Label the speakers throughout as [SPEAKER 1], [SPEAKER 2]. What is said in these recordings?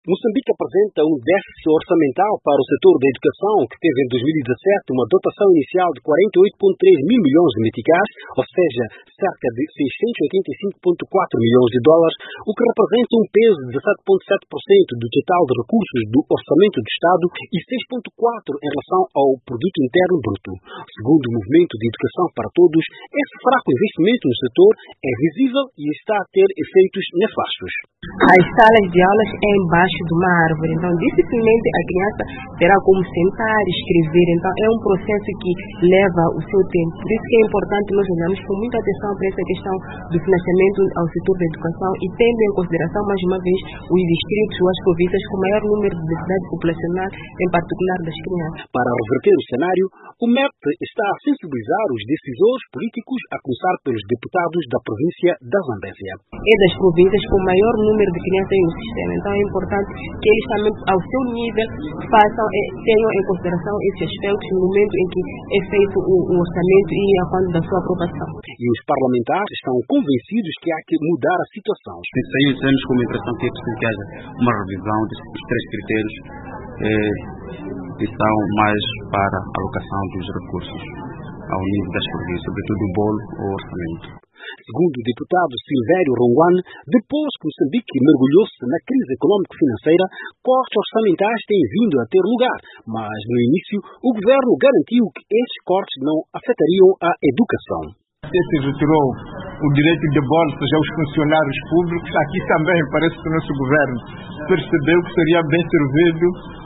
[SPEAKER 1] Moçambique apresenta um déficit orçamental para o setor da educação, que teve em 2017 uma dotação inicial de 48,3 mil milhões de meticais, ou seja, cerca de 685,4 milhões de dólares, o que representa um peso de 17,7% do total de recursos do orçamento do Estado e 6,4% em relação ao produto interno bruto. Segundo o Movimento de Educação para Todos, esse fraco investimento no setor é visível e está a ter efeitos nefastos.
[SPEAKER 2] As salas de aulas é embaixo de uma árvore, então dificilmente a criança terá como sentar, escrever, então é um processo que leva o seu tempo. Por isso que é importante nós olharmos com muita atenção para essa questão do financiamento ao setor da educação e tendo em consideração, mais uma vez, os distritos ou as províncias com maior número de densidade populacional, em particular das crianças.
[SPEAKER 1] Para reverter o cenário, o MEP está a sensibilizar os decisores políticos, a começar pelos deputados da província da Zambésia.
[SPEAKER 2] É das províncias com maior número de crianças no sistema, então é importante que eles também, ao seu nível, tenham em consideração esses aspectos no momento em que é feito o orçamento e a quando da sua aprovação.
[SPEAKER 1] E os parlamentares estão convencidos que há que mudar a situação.
[SPEAKER 3] Temos como impressão que é preciso que haja uma revisão destes três critérios que são mais para a alocação dos recursos ao nível das províncias, sobretudo o bolo ou orçamento.
[SPEAKER 1] Segundo o deputado Silvério Ronguane, depois que Moçambique mergulhou-se na crise econômico-financeira, cortes orçamentais têm vindo a ter lugar, mas no início o governo garantiu que esses cortes não afetariam a educação.
[SPEAKER 4] Se retirou o direito de bolsas aos funcionários públicos, aqui também parece que o nosso governo percebeu que seria bem servido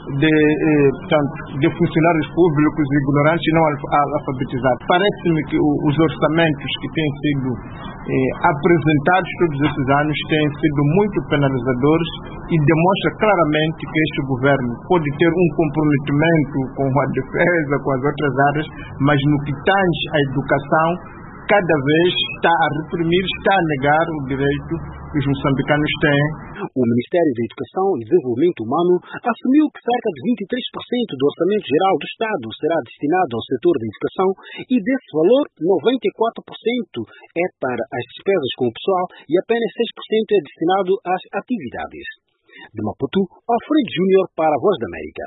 [SPEAKER 4] de funcionários públicos ignorantes e não alfabetizados. Parece-me que os orçamentos que têm sido apresentados todos esses anos têm sido muito penalizadores e demonstra claramente que este governo pode ter um comprometimento com a defesa, com as outras áreas, mas no que tange à educação, cada vez está a reprimir, está a negar o direito que os moçambicanos têm.
[SPEAKER 1] O Ministério da Educação e Desenvolvimento Humano assumiu que cerca de 23% do orçamento geral do Estado será destinado ao setor da educação e desse valor 94% é para as despesas com o pessoal e apenas 6% é destinado às atividades. De Maputo, Alfredo Júnior para a Voz da América.